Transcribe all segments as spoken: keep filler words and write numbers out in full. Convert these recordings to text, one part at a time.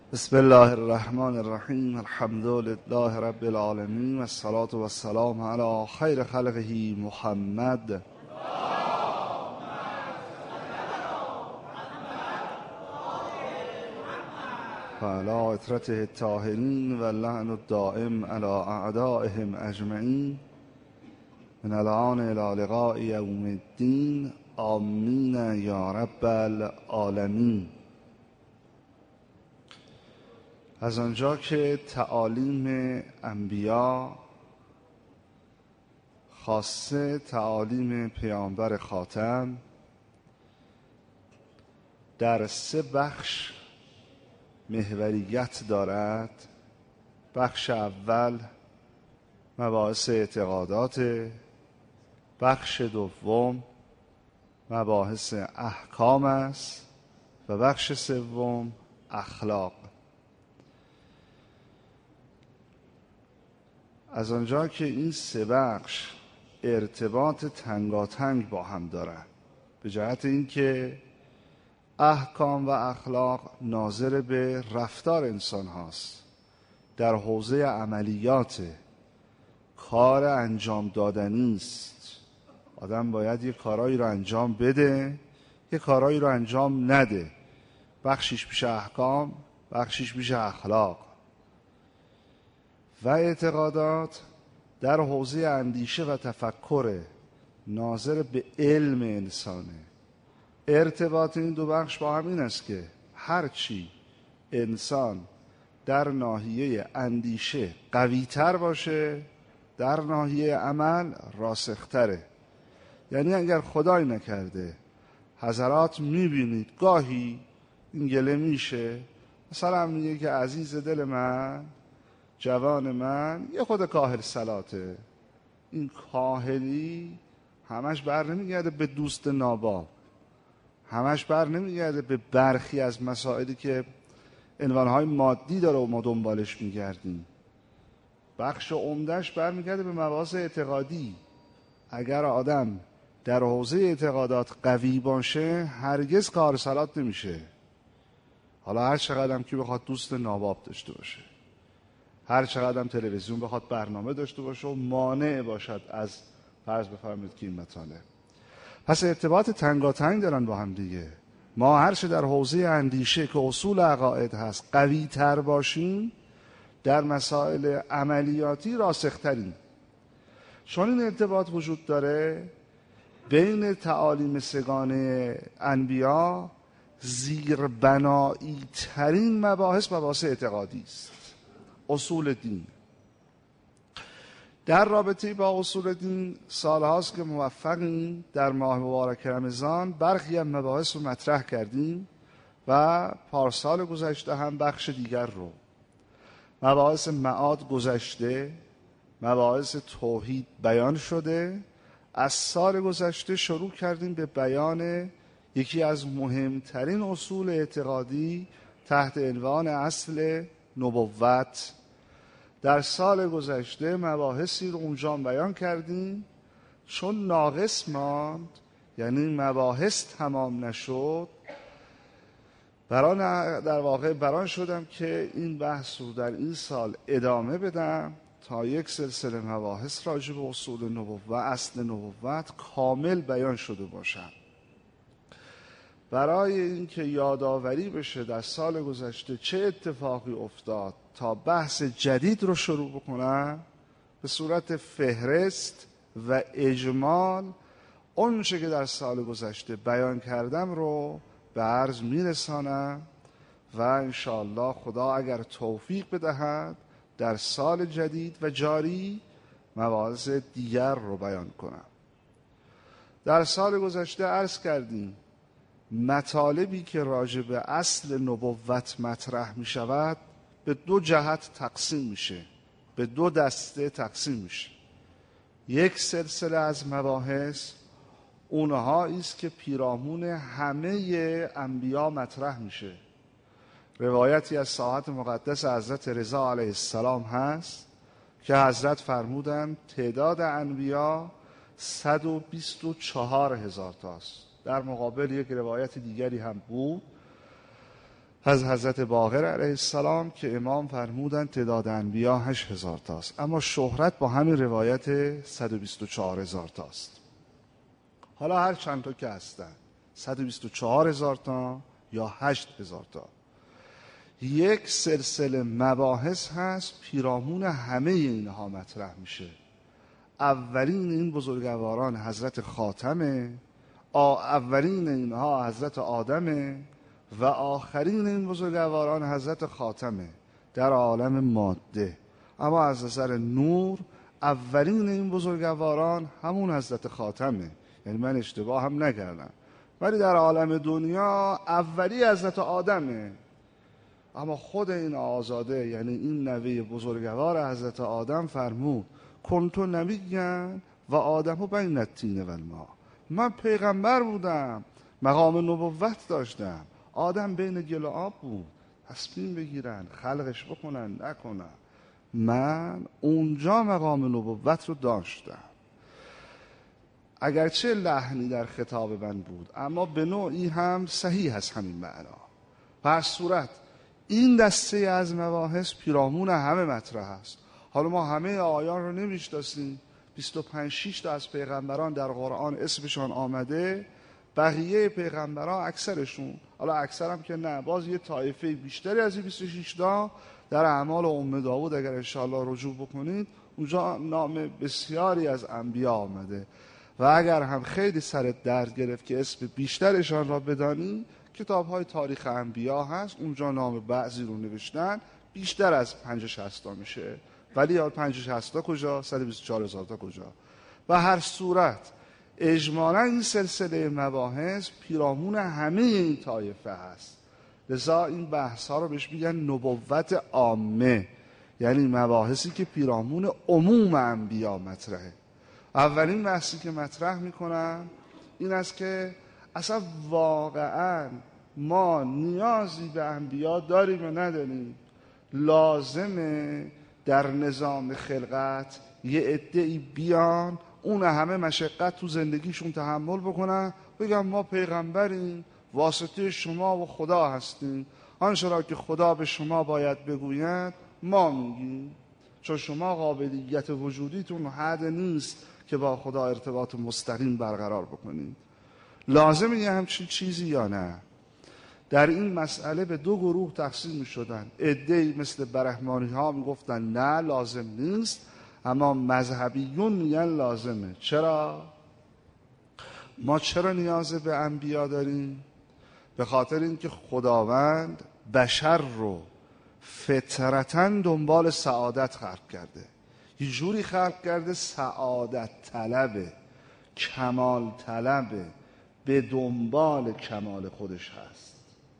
بسم الله الرحمن الرحیم. الحمد لله رب العالمین و الصلاة و السلام علی خیر خلقه محمد و علی اطرته الطاهرین و اللعن الدائم علی اعدائهم اجمعین من الان الی لقاء یوم الدین. آمین یا رب العالمین. از آنجا که تعالیم انبیا، خاصه تعالیم پیامبر خاتم، در سه بخش محوریت دارد. بخش اول مباحث اعتقادات، بخش دوم مباحث احکام است و بخش سوم اخلاق. از آنجا که این سه بخش ارتباط تنگاتنگ با هم دارند، به جهت اینکه احکام و اخلاق ناظر به رفتار انسان هاست، در حوزه عملیات کار انجام دادنی است. آدم باید یک کارایی رو انجام بده، یک کارایی رو انجام نده. بخشیش میشه احکام، بخشیش میشه اخلاق. و اعتقادات در حوزه اندیشه و تفکر ناظر به علم انسانه. ارتباط این دو بخش با هم این است که هرچی انسان در ناحیه اندیشه قوی تر باشه، در ناحیه عمل راسختره. یعنی اگر خدای نکرده حضرات میبینید گاهی این گله میشه، مثلا میگه که عزیز دل من، جوان من، یه خود کاهل صلاته. این کاهلی همش بر نمیگرده به دوست ناباب، همش بر نمیگرده به برخی از مسائلی که عنوانهای مادی داره و ما دنبالش میگردیم. بخش عمدهش بر میگرده به مباحث اعتقادی. اگر آدم در حوزه اعتقادات قوی باشه هرگز کاهل صلات نمیشه. حالا هر چقدر هم که بخواد دوست ناباب داشته باشه، هر چقدر هم تلویزیون بخواد برنامه داشته باشه و مانع باشد از فرض بفرمایید که این مطالب. پس ارتباط تنگاتنگ دارن با هم دیگه. ما هر چه در حوزه اندیشه که اصول عقاید هست قوی تر باشیم، در مسائل عملیاتی راسختریم. چون این ارتباط وجود داره بین تعالیم سگانه انبیا، زیربنایی ترین مباحث مباحث اعتقادی است. اصول دین. در رابطه با اصول دین سالهاست که موفقیم در ماه مبارک رمضان برخی از مباحث رو مطرح کردیم و پارسال گذشته هم بخش دیگر رو. مباحث معاد گذشته، مباحث توحید بیان شده. از سال گذشته شروع کردیم به بیان یکی از مهمترین اصول اعتقادی تحت عنوان اصل نبوت. در سال گذشته مباحثی رو اونجا بیان کردیم. چون ناقص ماند، یعنی مباحث تمام نشد، بران در واقع بران شدم که این بحث رو در این سال ادامه بدم تا یک سلسله مباحث راجع به اصول نبوت و اصل نبوت کامل بیان شده باشم. برای اینکه یادآوری بشه در سال گذشته چه اتفاقی افتاد تا بحث جدید رو شروع بکنم، به صورت فهرست و اجمال اون چه که در سال گذشته بیان کردم رو به عرض میرسانم و انشاءالله خدا اگر توفیق بدهد در سال جدید و جاری مباحث دیگر رو بیان کنم. در سال گذشته عرض کردیم مطالبی که راجع به اصل نبوت مطرح می شود به دو جهت تقسیم میشه، به دو دسته تقسیم میشه. یک سلسله از مباحث اونها است که پیرامون همه انبیا مطرح میشه. روایتی از ساعت مقدس حضرت رضا علیه السلام هست که حضرت فرمودند تعداد انبیا صد و بیست و چهار هزار تاست. در مقابل یک روایت دیگری هم بود از حضرت باقر علیه السلام که امام فرمودن تعداد انبیا هشت هزار تاست، اما شهرت با همین روایت صد و بیست و چهار هزار تاست. حالا هر چند تا که هستن، صد و بیست و چهار هزار تا یا هشت هزار تا، یک سلسله مباحث هست پیرامون همه اینها مطرح میشه. اولین این بزرگواران حضرت خاتمه، اولین اینها حضرت آدمه و آخرین این بزرگواران حضرت خاتمه در عالم ماده. اما از نظر نور اولین این بزرگواران همون حضرت خاتمه، یعنی من اشتباه هم نکردم، ولی در عالم دنیا اولی حضرت آدمه. اما خود این آزاده، یعنی این نوه بزرگوار حضرت آدم فرمود کنتو نبیًا و آدمو بین الطین و الماء، من پیغمبر بودم، مقام نبوت داشتم، آدم بین گل و آب بود، تصمیم بگیرن خلقش بکنن نکنن، من اونجا مقام نبوت رو داشتم. اگرچه لحنی در خطاب من بود، اما به نوعی هم صحیح هست همین معنا. پس صورت این دسته از مباحث پیرامون همه مطرح است. حالا ما همه آیان رو نمیشناسیم، بیست و پنج شش تا از پیغمبران در قرآن اسمشان آمده، بقیه پیغمبران اکثرشون، حالا اکثرم که نه، باز یه طایفه بیشتری از این بیست و شش تا در اعمال ام داوود اگر انشاءالله رجوع بکنید اونجا نام بسیاری از انبیا آمده و اگر هم خیلی سرت درد گرفت که اسم بیشترشان را بدانی، کتاب های تاریخ انبیا هست، اونجا نام بعضی رو نوشتن، بیشتر از پنج شصت تا میشه، ولی یا پنج شصت تا کجا، صد و بیست و چهار هزار تا کجا. و هر صورت اجمالا این سلسله مباحث پیرامون همه این طایفه هست، لذا این بحث ها رو بهش میگن نبوت عامه، یعنی مباحثی که پیرامون عموم انبیا مطرحه. اولین بحثی که مطرح میکنم این است که اصلا واقعا ما نیازی به انبیا داریم و نداریم؟ لازمه در نظام خلقت یه عده‌ای بیان اون همه مشقت تو زندگیشون تحمل بکنن، بگم ما پیغمبریم، واسطه شما و خدا هستیم، آنچه را که خدا به شما باید بگوید ما میگیم، چون شما قابلیت وجودیتون حد نیست که با خدا ارتباط مستقیم برقرار بکنید. لازمه یه همچین چیزی یا نه؟ در این مسئله به دو گروه تقسیم می شدن. عده‌ای مثل برهمانی ها می گفتن نه لازم نیست، اما مذهبیون میگن لازمه. چرا؟ ما چرا نیاز به انبیا داریم؟ به خاطر اینکه خداوند بشر رو فطرتاً دنبال سعادت خلق کرده، یه جوری خلق کرده سعادت طلبه، کمال طلبه، به دنبال کمال خودش هست.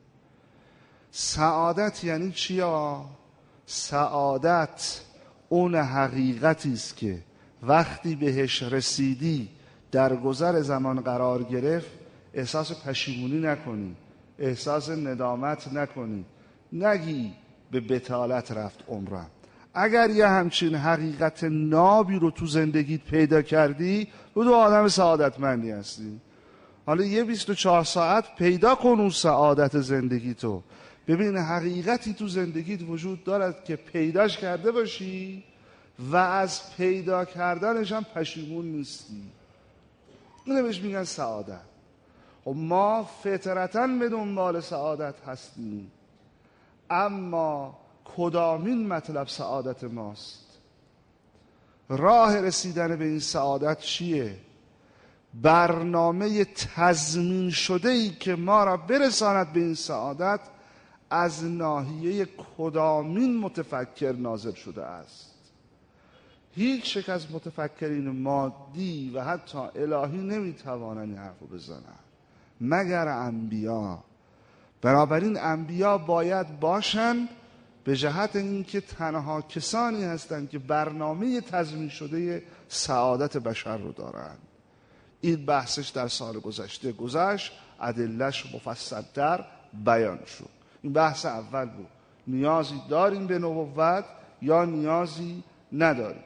سعادت یعنی چیا؟ سعادت اون حقیقتی است که وقتی بهش رسیدی در گذر زمان قرار گرفت احساس پشیمونی نکنی، احساس ندامت نکنی، نگی به بتالت رفت عمرم. اگر یه همچین حقیقت نابی رو تو زندگیت پیدا کردی، تو دو آدم سعادتمندی هستی. حالا یه بیست و چهار ساعت پیدا کن اون سعادت زندگی تو، ببین حقیقتی تو زندگیت وجود دارد که پیداش کرده باشی و از پیدا کردنش هم پشیمون نیستی. اینو بهش میگن سعادت. خب ما فطرتاً به دنبال سعادت هستیم، اما کدامین مطلب سعادت ماست؟ راه رسیدن به این سعادت چیه؟ برنامه تضمین شده‌ای که ما را برساند به این سعادت از ناحیه کدامین متفکر نازل شده است؟ هیچ یک از متفکرین مادی و حتی الهی نمیتوانند این حرفو بزنن مگر انبیا. بنابراین انبیا باید باشند به جهت اینکه تنها کسانی هستند که برنامه تضمین شده سعادت بشر رو دارند. این بحثش در سال گذشته گذشت، ادله‌اش مفصل‌تر بیان شد. این بحث اول بود، نیازی داریم به نبوت یا نیازی نداریم.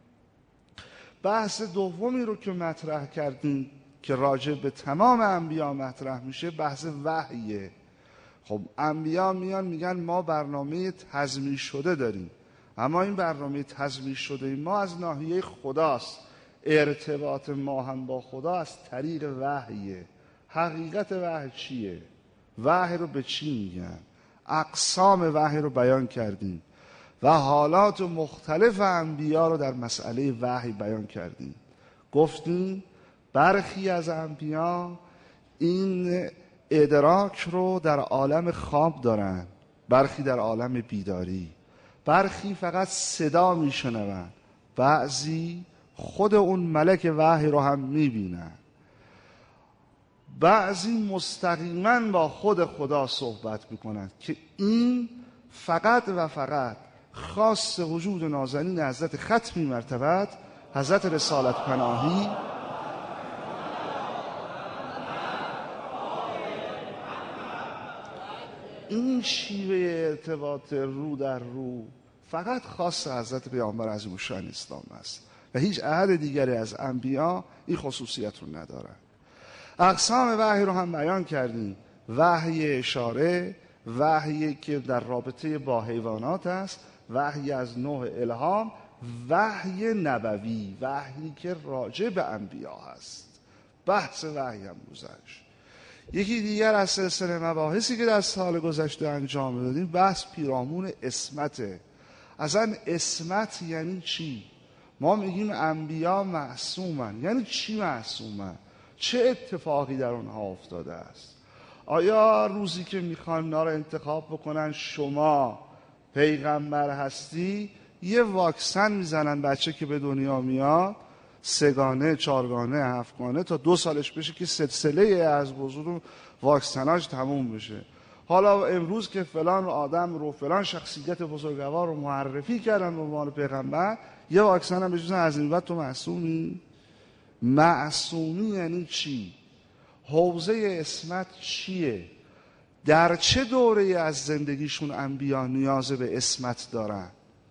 بحث دومی رو که مطرح کردیم که راجع به تمام انبیا مطرح میشه، بحث وحیه. خب انبیا میان میگن ما برنامه تضمین شده داریم، اما این برنامه تضمین شده ما از ناحیه خداست. ارتباط ما هم با خدا از طریق وحیه. حقیقت وحی چیه؟ وحی رو به چی میگن؟ اقسام وحی رو بیان کردیم و حالات مختلف انبیا رو در مسئله وحی بیان کردیم. گفتیم برخی از انبیا این ادراک رو در عالم خواب دارن، برخی در عالم بیداری، برخی فقط صدا میشنون، بعضی خود اون ملک وحی رو هم میبینن، بعضی مستقیما با خود خدا صحبت میکنن که این فقط و فقط خاص وجود نازنین حضرت ختمی مرتبت حضرت رسالت پناهی این شیوه ارتباط رو در رو فقط خاص حضرت پیامبر عظیم الشأن اسلام است و هیچ احد دیگری از انبیا این خصوصیت رو ندارن. اقسام وحی رو هم بیان کردیم. وحی اشاره، وحی که در رابطه با حیوانات است، وحی از نوع الهام، وحی نبوی، وحی که راجع به انبیا هست. بحث وحی هم گذشت. یکی دیگر از سلسله مباحثی که در سال گذشته انجام دادیم بحث پیرامون عصمته. اصلا عصمت یعنی چی؟ ما میگیم انبیا معصومن، یعنی چی معصومن؟ چه اتفاقی در اونها افتاده است؟ آیا روزی که میخوان اونا رو انتخاب بکنن شما پیغمبر هستی یه واکسن میزنن بچه که به دنیا میاد سگانه، چارگانه، هفتگانه تا دو سالش بشه که سلسله از بزرگ واکسناش تموم بشه. حالا امروز که فلان آدم رو فلان شخصیت بزرگوار رو معرفی کردن به عنوان پیغمبر یه واکسن هم بهشون از این بعد تو معصومی؟ معصومی یعنی چی؟ حوزه عصمت چیه؟ در چه دوره از زندگیشون انبیا نیاز به عصمت دارن؟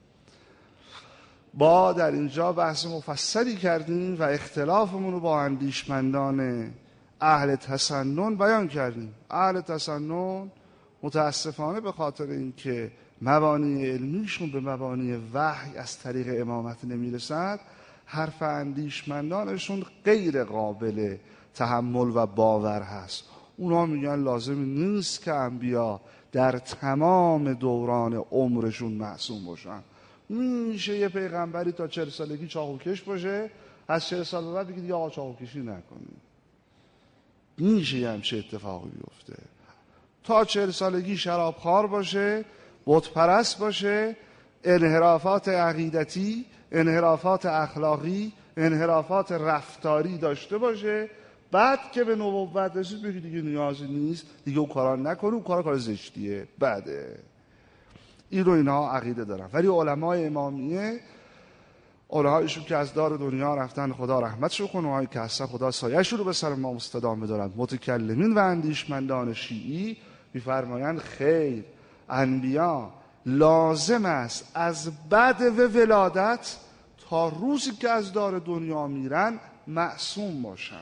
با در اینجا بحث مفصلی کردیم و اختلافمون رو با اندیشمندان اهل تسنن بیان کردیم. اهل تسنن متاسفانه به خاطر اینکه مبانی علمیشون به مبانی وحی از طریق امامت نمیرسد، حرف اندیشمندانشون غیر قابل تحمل و باور هست. اونا میگن لازم نیست که انبیا در تمام دوران عمرشون معصوم باشن. میشه یه پیغمبری تا چهل سالگی چاقوکش باشه، از چهل سال به بعد بگید یا آقا چاقوکشی نکنید. میشه یه همچه اتفاقی بیفته. تا چهل سالگی شرابخوار باشه، بت پرست باشه، انحرافات عقیدتی، انحرافات اخلاقی، انحرافات رفتاری داشته باشه، بعد که به نبوت رسید بگید دیگه نیازی نیست، دیگه اون کارا نکنه، اون کارا کار زشتیه، بده. این رو اینها عقیده دارن. ولی علمای امامیه، علمایشون که از دار دنیا رفتن خدا رحمتشون کنه، اونهایی که هستن خدا سایه‌شون رو به سر ما مستدام بدارن، متکلمین و اندیشمندان شیعی می‌فرمایند خیر، انبیا لازم است از بعد و ولادت تا روزی که از دار دنیا میرن معصوم باشن.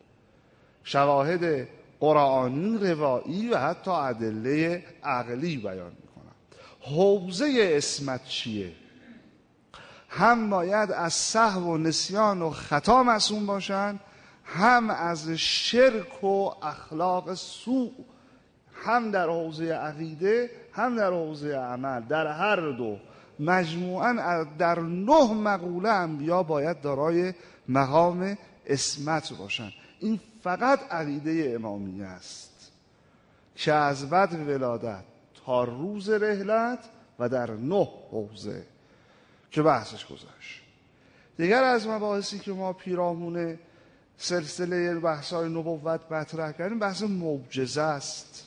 شواهد قرآنی، روایی و حتی ادله عقلی بیان میکنن. حوزه عصمت چیه؟ هم باید از سهو و نسیان و خطا معصوم باشن، هم از شرک و اخلاق سوء، هم در حوزه عقیده هم در حوزه عمل، در هر دو مجموعاً در نه مقوله انبیا باید دارای مقام عصمت باشن. این فقط عقیده امامیه است که از بعد ولادت تا روز رحلت و در نه حوزه که بحثش گذشت. دیگر از مباحثی که ما پیرامون سلسله بحث‌های نبوت مطرح کردیم بحث معجزه است.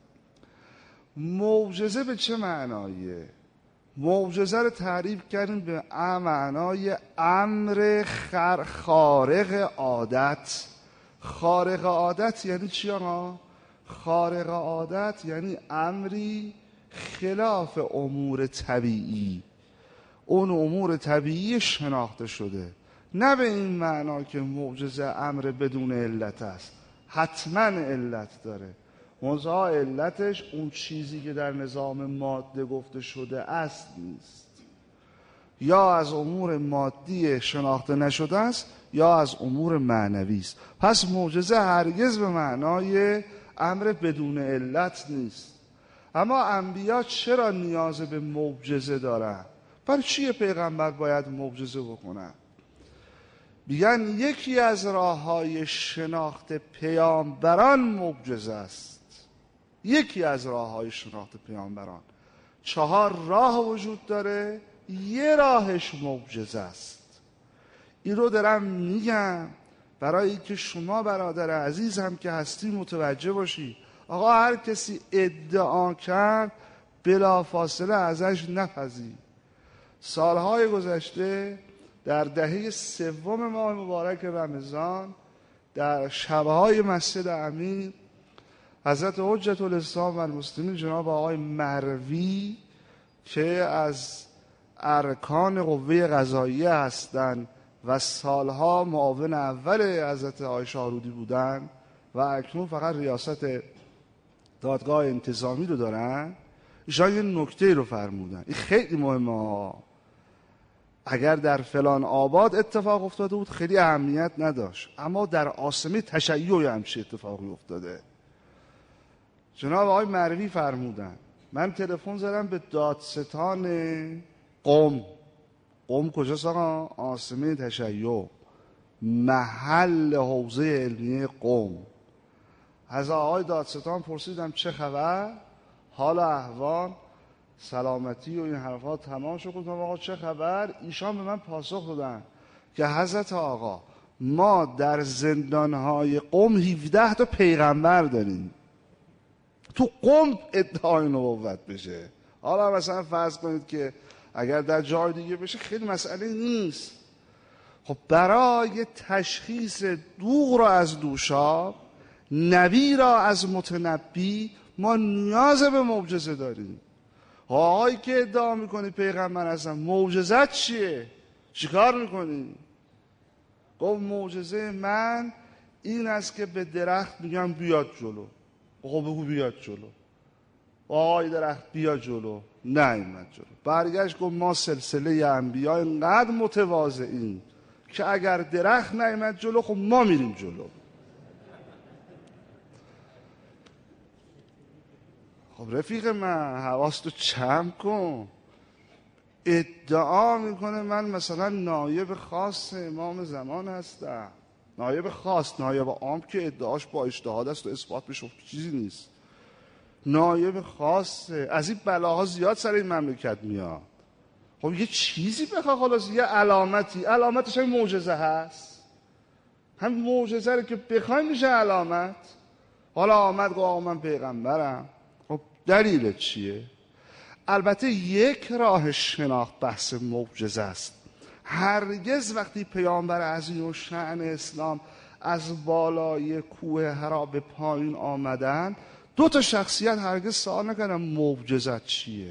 معجزه به چه معنایه؟ معجزه رو تعریف کردیم به معنای امر خارق عادت. خارق عادت یعنی چی آقا؟ خارق عادت یعنی امری خلاف امور طبیعی، اون امور طبیعی شناخته شده. نه به این معنا که معجزه امر بدون علت است، حتما علت داره. منتها علتش اون چیزی که در نظام ماده گفته شده است نیست، یا از امور مادی شناخته نشده است یا از امور معنوی است. پس معجزه هرگز به معنای امر بدون علت نیست. اما انبیا چرا نیاز به معجزه دارن؟ برای چی پیغمبر باید معجزه بکنن؟ بیان یکی از راه‌های شناخت پیامبران معجزه است. یکی از راه‌های شناخت پیامبران. چهار راه وجود داره، یه راهش معجزه است. این رو دارم میگم برای اینکه شما برادر عزیز هم که هستی متوجه باشی. آقا هر کسی ادعا کرد بلافاصله ازش نپذیر. سالهای گذشته در دهه سوم ماه مبارک رمضان در شبهای مسجد امیر حضرت حجت الاسلام و المسلمین جناب آقای مروی که از ارکان قوه قضاییه هستند و سالها معاون اول حضرت عایشه آرودی بودند و اکنون فقط ریاست دادگاه انتظامی رو دارن، ایشان یه نکته رو فرمودن. این خیلی مهمه ها. اگر در فلان آباد اتفاق افتاده بود خیلی اهمیت نداشت، اما در عاصمه تشیع همچین اتفاقی افتاده. جناب آقای مروی فرمودن من تلفن زدم به دادستان قم. قم کجاست آقا؟ عاصمه تشیع، محل حوزه علمیه قم. از آقای دادستان پرسیدم چه خبر، حال احوال سلامتی و این حرفات تمام شد. گفتم آقا چه خبر؟ ایشان به من پاسخ دادن که حضرت آقا ما در زندانهای قم هفده تا پیغمبر داریم. تو قم ادعای نبوت بشه. حالا مثلا فرض کنید که اگر در جای دیگه بشه خیلی مسئله نیست. خب برای تشخیص دوغ را از دوشاب، نبی را از متنبی ما نیاز به معجزه داریم. آقایی که ادعا میکنی پیغمبر هستن، معجزت چیه؟ چیکار میکنی؟ گفت معجزه من این است که به درخت میگم بیاد جلو. خب بگو بیاد جلو. آقای درخت بیاد جلو، نه ایمد جلو. برگشت گفت ما سلسله انبیا اینقدر متواضعیم که اگر درخت نیامد جلو خب ما میریم جلو. خب رفیق من حواستو جمع کن. ادعا میکنه من مثلا نایب خاص امام زمان هستم. نایب خاص، نایب عام که ادعاش با اجتهاد است و اثبات بشه چیزی نیست. نایب خاص، از این بلاها زیاد سر این مملکت میاد. خب یه چیزی بخواه، خلاص یه علامتی، علامتش هم معجزه هست. هم معجزه رو که بخوای میشه علامت. حالا آمد گفت آقا من پیغمبرم. خب دلیل چیه؟ البته یک راه شناخت بحث معجزه است. هرگز وقتی پیامبر عظیم الشأن اسلام از بالای کوه حرا به پایین آمدن، دو تا شخصیت هرگز سوال نکردن معجزت چیه.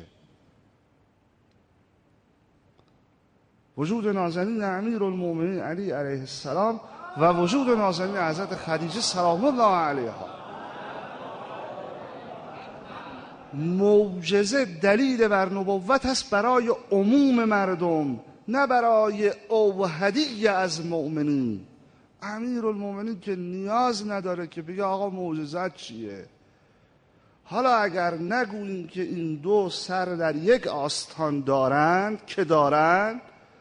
وجود نازنین امیرالمومنین علی علیه السلام و وجود نازنین حضرت خدیجه سلام الله علیها. معجزه دلیل بر نبوت است برای عموم مردم، نه برای اوحدی از مؤمنین. امیرالمومنین که نیاز نداره که بگه آقا معجزت چیه. حالا اگر نگوییم که این دو سر در یک آستان دارند که دارند،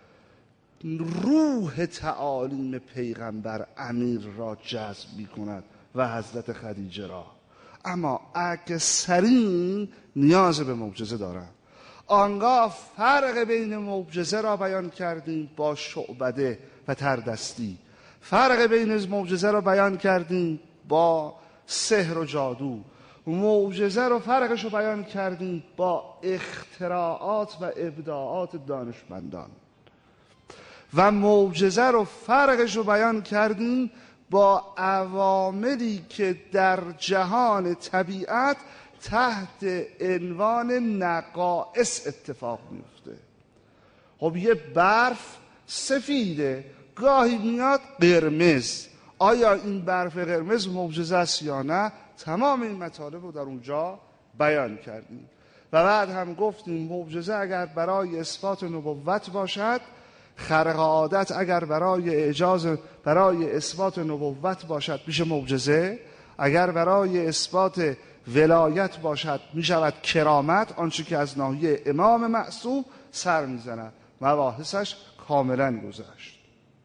روح تعالیم پیغمبر امیر را جذب می کند و حضرت خدیجه را. اما اکثرین نیاز به معجزه دارند. آنگاه فرق بین معجزه را بیان کردیم با شعبده و تردستی. فرق بین معجزه را بیان کردیم با سحر و جادو. معجزه رو فرقش رو بیان کردیم با اختراعات و ابداعات دانشمندان و معجزه رو فرقش رو بیان کردیم با عواملی که در جهان طبیعت تحت عنوان نقائص اتفاق میفته. خب یه برف سفیده، گاهی میاد قرمز. آیا این برف قرمز معجزه است یا نه؟ تمام این مطالب رو در اونجا بیان کردیم. و بعد هم گفتیم معجزه اگر برای اثبات نبوت باشد، خرق عادت اگر برای اعجاز برای اثبات نبوت باشد میشه معجزه، اگر برای اثبات ولایت باشد میشود کرامت، آنچه که از ناحیه امام معصوم سر میزند. مباحثش کاملا گذشت.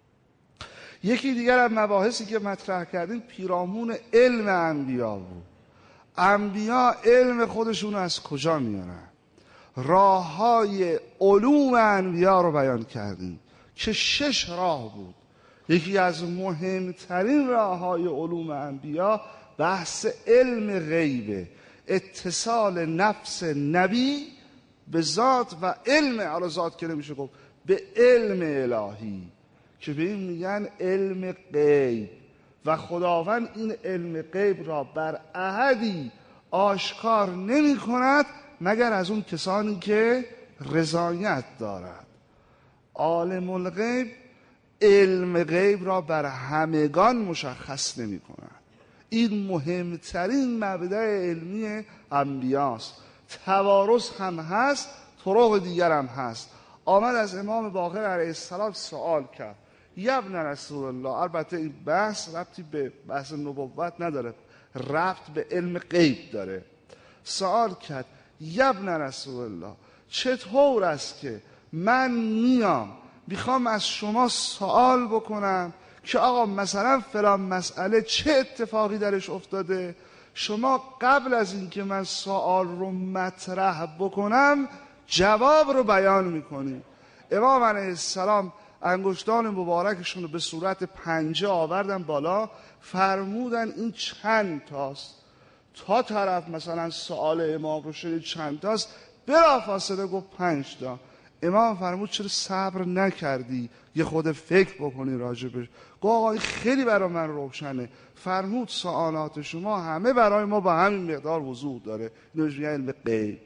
یکی دیگر از مباحثی که مطرح کردیم پیرامون علم انبیا بود. انبیا علم خودشون از کجا میارن؟ راه های علوم انبیا رو بیان کردیم که شش راه بود. یکی از مهمترین راه های علوم انبیا بحث علم غیبه، اتصال نفس نبی به ذات و علم علی ذات که نمیشه گفت به علم الهی که به این میگن علم غیب. و خداوند این علم غیب را بر احدی آشکار نمی کند مگر از اون کسانی که رضایت دارد. عالم الغیب علم غیب را بر همگان مشخص نمی کند. این مهمترین مبدأ علمی انبیاست. توارث هم هست، طرق دیگر هم هست. آمد از امام باقر علیه السلام سوال کرد: ابن رسول الله، البته این بحث ربطی به بحث نبوت نداره، ربط به علم غیب داره. سوال کرد: ابن رسول الله، چطور است که من میام میخوام از شما سوال بکنم که آقا مثلا فلان مسئله چه اتفاقی درش افتاده، شما قبل از اینکه من سوال رو مطرح بکنم جواب رو بیان میکنی. امام علیه السلام انگشتان مبارکشون رو به صورت پنجه آوردن بالا، فرمودن این چند تاست. تا طرف مثلا سوال امام رو شدید چند تاست، بلافاصله گفت پنج تا. امام فرمود چرا صبر نکردی یه خود فکر بکنی راجبش؟ گفت آقا این خیلی برای من روشنه. فرمود سوالات شما همه برای ما با همین مقدار وضوح داره. اینو میگن علم غیب.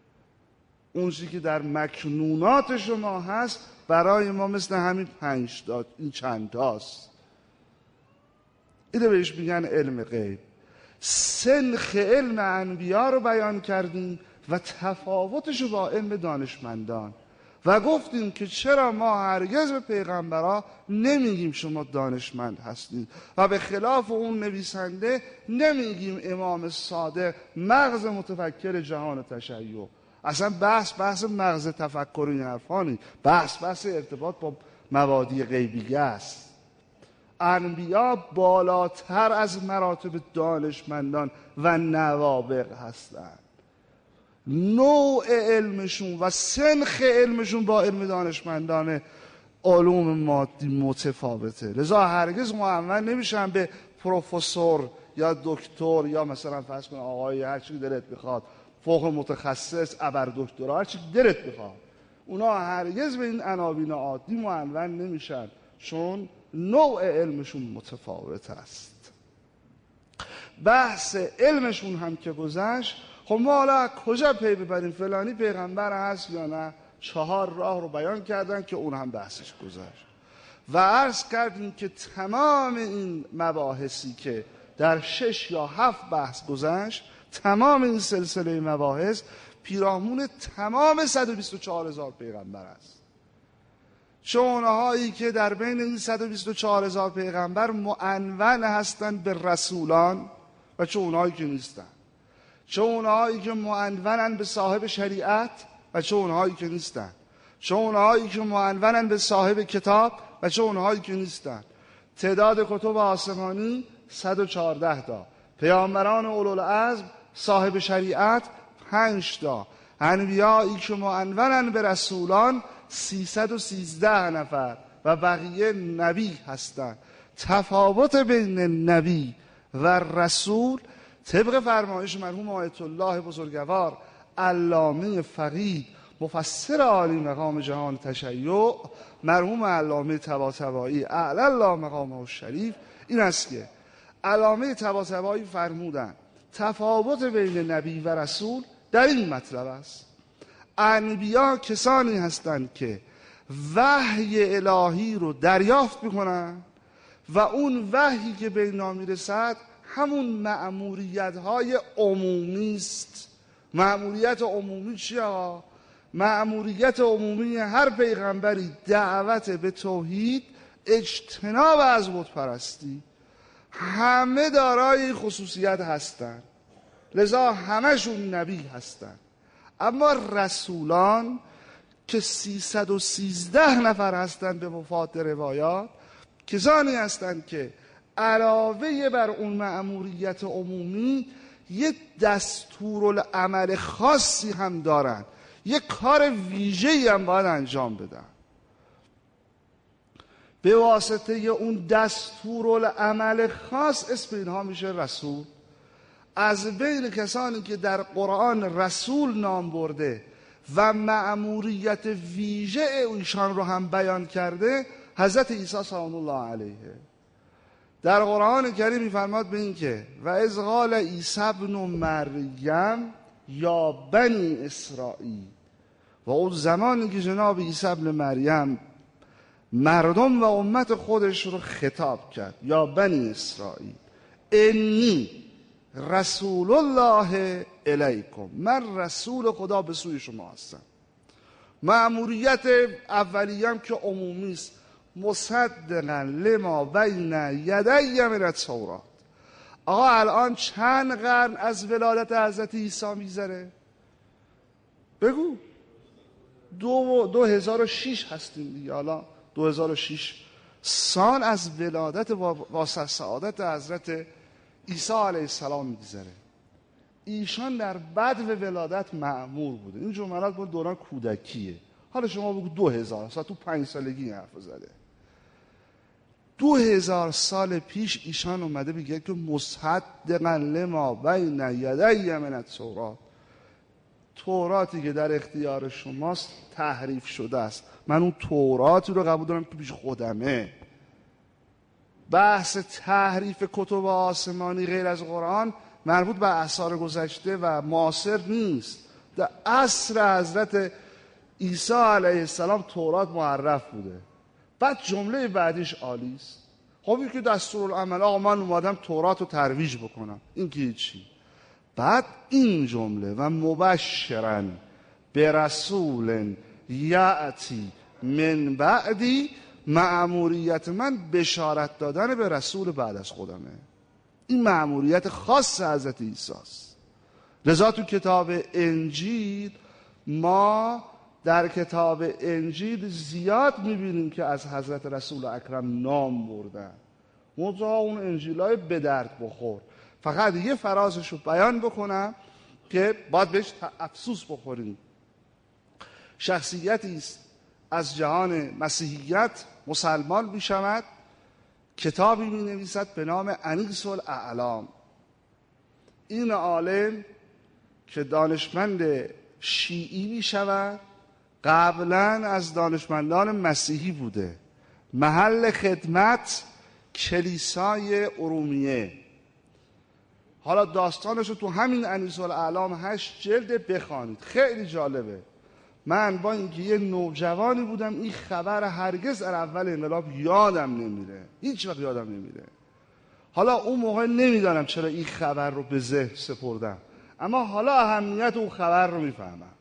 اون چیزی که در مکنونات شما هست برای ما مثل همین پنج تا، این چند تاست. اینو بهش میگن علم غیب. سنخ علم انبیا رو بیان کردیم و تفاوتش رو با علم دانشمندان و گفتیم که چرا ما هرگز به پیغمبرها نمیگیم شما دانشمند هستید و به خلاف اون نویسنده نمیگیم امام صادق مغز متفکر جهان تشیع. اصلا بحث بحث مغز تفکر این حرفا نیست، بحث بحث ارتباط با مبادی غیبیه است. انبیا بالاتر از مراتب دانشمندان و نوابغ هستند. نوع علمشون و سنخ علمشون با علم دانشمندان علوم مادی متفاوته، لذا هرگز معول نمیشن به پروفسور یا دکتر یا مثلا فرض کن آقای هر چی دلت بخواد، فوق متخصص، ابر دکترا، هر چی دلت بخواد. اونا هرگز به این عناوین عادی معول نمیشن چون نوع علمشون متفاوت است. بحث علمشون هم که گذشت، خب ما حالا کجا پی ببریم فلانی پیغمبر هست یا نه؟ چهار راه رو بیان کردن که اون هم بحثش گذشت و عرض کردیم که تمام این مباحثی که در شش یا هفت بحث گذشت، تمام این سلسله مباحث پیرامون تمام صد و بیست و چهار هزار پیغمبر است. چه اونهایی که در بین این صد و بیست و چهار هزار پیغمبر معنون هستند به رسولان و چه اونهایی که نیستن، چه اونهایی که معنونن به صاحب شریعت و چه اونهایی که نیستن، چه اونهایی که معنونن به صاحب کتاب و چه اونهایی که نیستن. تعداد کتب آسمانی صد و چهارده تا، پیامبران اولوالعزم صاحب شریعت پنج تا، انبیایی که معنونن به رسولان سیصد و سیزده نفر و بقیه نبی هستند. تفاوت بین نبی و رسول طبق فرمایش مرحوم آیت الله بزرگوار علامه فقیه مفسر عالی مقام جهان تشیع، مرحوم علامه طباطبایی اعلی الله مقامه الشریف، این است که علامه طباطبایی فرمودند تفاوت بین نبی و رسول در این مطلب است: انبیا کسانی هستند که وحی الهی رو دریافت میکنن و اون وحی که به اینا میرسد همون مأموریت های عمومی است. مأموریت عمومی چیه آقا؟ مأموریت عمومی هر پیغمبری دعوت به توحید، اجتناب از بت پرستی. همه دارای خصوصیت هستند، لذا همشون نبی هستند. اما رسولان که سیصد و سیزده نفر هستند به وفات روایات، کسانی هستند که علاوه بر اون مأموریت عمومی یک دستورالعمل خاصی هم دارند، یک کار ویژه‌ای هم باید انجام بدن. به واسطه اون دستورالعمل خاص اسم اینها میشه رسول. از بین کسانی که در قرآن رسول نام برده و مأموریت ویژه ایشان رو هم بیان کرده حضرت عیسی سلام الله علیه. در قرآن کریم می‌فرماد به این که و اذ قال عیسی ابن مریم یا بنی اسرائیل، و اون زمانی که جناب عیسی ابن مریم مردم و امت خودش رو خطاب کرد، یا بنی اسرائیل انی رسول الله الیکم، من رسول خدا به سوی شما هستم. مأموریت اولیه‌ام که عمومی است، مصدقا لما بین یدی من التورات. آقا الان چند قرن از ولادت حضرت عیسی میذاره؟ بگو. دو, دو هزار و شیش هستیم دیگه. حالا دو هزار و شیش سال از ولادت واسه سعادت حضرت عیسی علیه السلام میگذره. ایشان در بدو ولادت مأمور بوده. این جملات بود دوران کودکیه. حالا شما بگو دو هزار سال، تو پنج سالگی این حرف زده. دو هزار سال پیش ایشان اومده بگه که مصدقا لما بین یدی من التورات، توراتی که در اختیار شماست تحریف شده است، من اون توراتی رو قبول دارم که پیش خودمه. بحث تحریف کتب آسمانی غیر از قرآن مربوط به اثار گذشته و معاصر نیست. در عصر حضرت عیسی علیه السلام تورات معرف بوده. بعد جمله بعدیش عالی است. خب این که دستورالعمل، آقا من اومدم تورات رو ترویج بکنم، این که چی؟ بعد این جمله و مبشرا به رسول یأتی من بعدی، مأموریت من بشارت دادن به رسول بعد از خودمه. این مأموریت خاص حضرت عیسی است. لذا تو کتاب انجیل، ما در کتاب انجیل زیاد میبینیم که از حضرت رسول اکرم نام بردن. منتها اون انجیلای به درد بخور. فقط یه فرازش رو بیان بکنم که باید بهش افسوس بخوریم. شخصیتی است از جهان مسیحیت مسلمان می شود، کتابی می نویسد به نام انیس الاعلام. این عالم که دانشمند شیعی می شود، قبلا از دانشمندان مسیحی بوده. محل خدمت کلیسای ارومیه. حالا داستانش رو تو همین انیس الاعلام هشت جلد بخوانید، خیلی جالبه. من با اینکه یه نوجوانی بودم این خبر هرگز در اول انقلاب یادم نمیره، هیچ وقت یادم نمیره. حالا اون موقع نمیدانم چرا این خبر رو به ذهن سپردم، اما حالا اهمیت اون خبر رو میفهمم.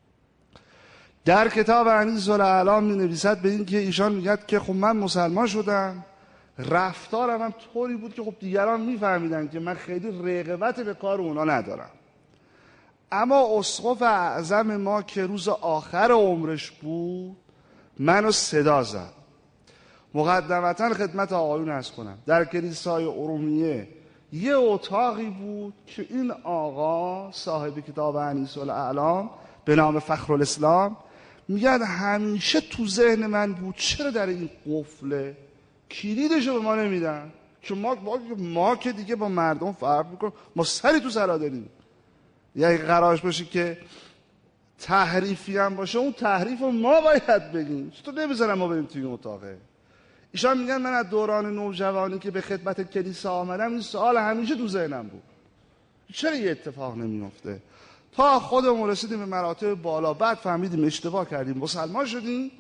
در کتاب انیس الاعلام می نویسد به این که ایشان میگد که خب من مسلمان شدم، رفتارم هم طوری بود که خب دیگران میفهمیدن که من خیلی رغبت به کار اونا ندارم. اما اسقف اعظم ما که روز آخر عمرش بود منو صدا زد. مقدمتا خدمت آقایون عرض کنم، در کلیسای ارومیه یه اتاقی بود که این آقا صاحب کتاب انیس الاعلام به نام فخرالاسلام میگن همیشه تو ذهن من بود چرا در این قفله کلیدشو به ما نمیدن، که ما ما که دیگه با مردم فرق میکنیم، ما سری تو سرا داریم. یعنی قرارش باشه که تحریفی هم باشه، اون تحریف رو ما باید بگیم، چطور نمیذارم ما بریم توی این اتاقه. ایشان میگن من از دوران نوجوانی که به خدمت کلیسا آمدم این سوال همیشه تو ذهنم بود، چرا یه اتفاق نمیفته؟ تا خودمون رسیدیم به مراتب بالا، بعد فهمیدیم اشتباه کردیم، مسلمان شدیم.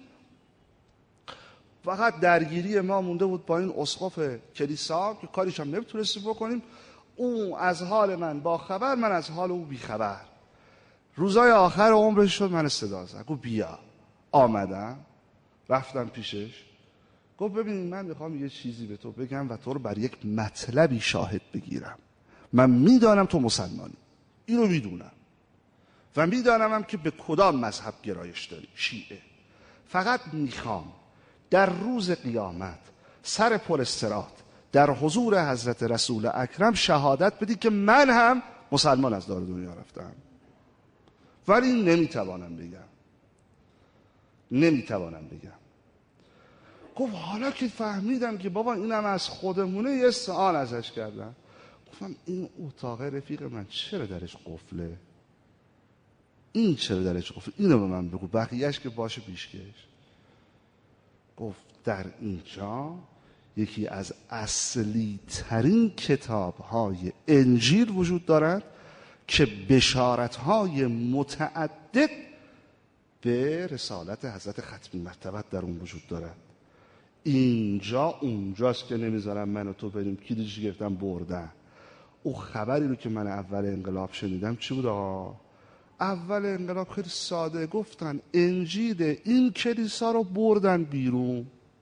فقط درگیری ما مونده بود با این اسقف کلیسا که کاریش هم نمیتونستیم بکنیم. او از حال من با خبر، من از حال او بی خبر. روزای آخر عمرش شد من صدا زد، گفت بیا. آمدم رفتم پیشش، گفت ببین من میخوام یه چیزی به تو بگم و تو رو بر یک مطلبی شاهد بگیرم. من میدانم تو مسلمانی، اینو میدونم و میدانم هم که به کدام مذهب گرایش داری، شیعه. فقط میخوام در روز قیامت سر پل صراط در حضور حضرت رسول اکرم شهادت بدی که من هم مسلمان از دار دنیا رفتم، ولی نمیتوانم بگم نمیتوانم بگم. گفت حالا که فهمیدم که بابا اینم از خودمونه، یه سوال ازش کردم. گفتم این اتاق رفیق من چرا درش قفله؟ این چرا درش قفله؟ اینو به من بگو، بقیهش که باشه پیشکش. گفت در اینجا یکی از اصلی ترین کتاب های انجیل وجود دارد که بشارت های متعدد به رسالت حضرت ختمی مرتبت در اون وجود دارد. اینجا اونجاست که نمیذارم من و تو بریم کلیدش گرفتم بردن. او خبری رو که من اول انقلاب شنیدم چی بود آقا؟ اول انقلاب خیلی ساده گفتن انجیل این کلیسا رو بردن بیرون.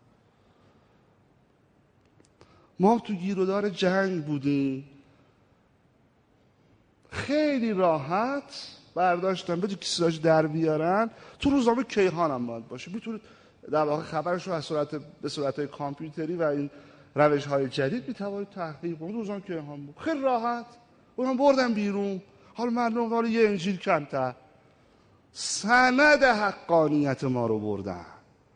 ما تو گیرودار جنگ بودیم، خیلی راحت برداشتن بده کیساش در بیارن، تو روزنامه کیهان هم باید باشه، میتونید در واقع خبرش رو از صورت به صورت های کامپیوتری و این روش های جدید میتوانید تحقیق کنید. روزنامه کیهان بود خیلی راحت، اونم بردن بیرون. حالا مردم حالا یه انجیل کمتر، سند حقانیت ما رو بردن.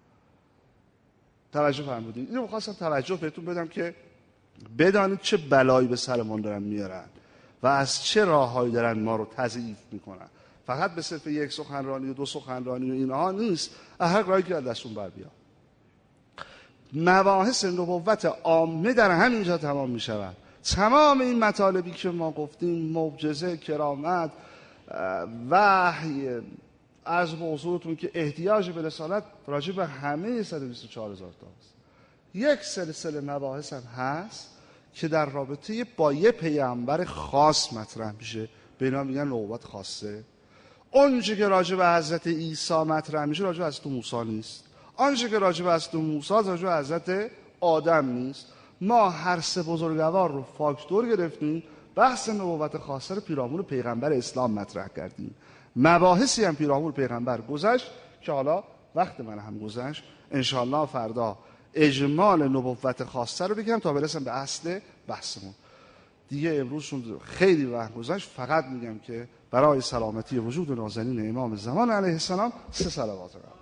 توجه فرمودید؟ اینو می‌خواستم توجه بهتون بدم که بدانید چه بلایی به سرمون دارن میارن و از چه راههایی دارن ما رو تضعیف میکنن. فقط به صرف یک سخنرانی و دو سخنرانی و اینها نیست، هر راهی که دستون بر بیاد. مباحث نبوت عامه در همینجا تمام میشود. تمام این مطالبی که ما گفتیم، معجزه، کرامت، وحی، از موضوعتون که احتیاج به رسالت راجع به همه صد و بیست و چهار هزار تا است. یک سلسله مباحث هم هست که در رابطه با یه پیامبر خاص مطرح میشه، به اینا میگن نبوت خاصه. اونچه که راجع به حضرت عیسی مطرح میشه راجع به حضرت موسی نیست، آنچه که راجع به حضرت موسی راجع به حضرت آدم نیست. ما هر سه بزرگوار رو فاکتور گرفتیم، بحث نبوت خاصه رو پیرامون پیغمبر اسلام مطرح کردیم. مباحثی هم پیرامون پیغمبر گذشت که حالا وقت من هم گذشت، انشاءالله فردا اجمال نبوت خاصه رو بگم تا برسم به اصل بحثمون. دیگه امروزشون خیلی وقت گذشت، فقط میگم که برای سلامتی وجود نازنین امام زمان علیه السلام سه صلوات رو